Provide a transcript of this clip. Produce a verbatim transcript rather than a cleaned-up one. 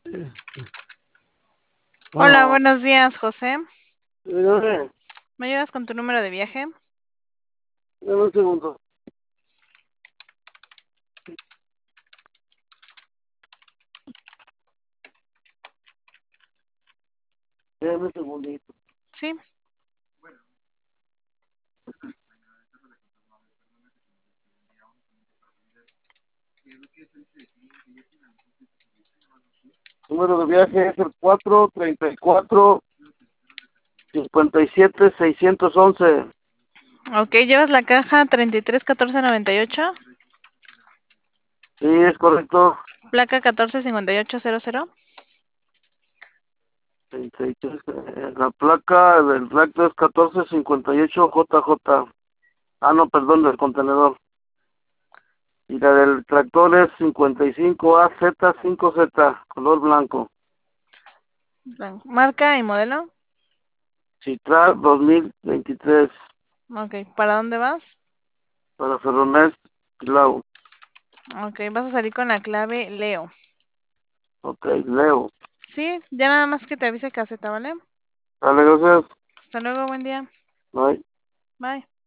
Hola, Bueno, buenos días, José. dame, ¿Me ayudas con tu número de viaje? dame un segundo. Dame un segundito. Sí. Número de viaje es el cuatro treinta y cuatro cincuenta y siete seiscientos once. Ok, ¿llevas la caja treinta y tres catorce noventa y ocho? Sí, es correcto. Placa catorce cincuenta y ocho cero cero. treinta y tres, eh, la placa del tracto es catorce cincuenta y ocho J J. Ah, no, perdón, del contenedor. Y la del tractor es cincuenta y cinco A Z cinco Z, color blanco. Blanco. Marca y modelo. Citral dos mil veintitrés, Ok, ¿para dónde vas? para Ferromex Pilau. Ok, vas a salir con la clave Leo. Ok, Leo. Sí, ya nada más que te avise caseta, ¿vale? Dale, gracias. Hasta luego, buen día. Bye. Bye.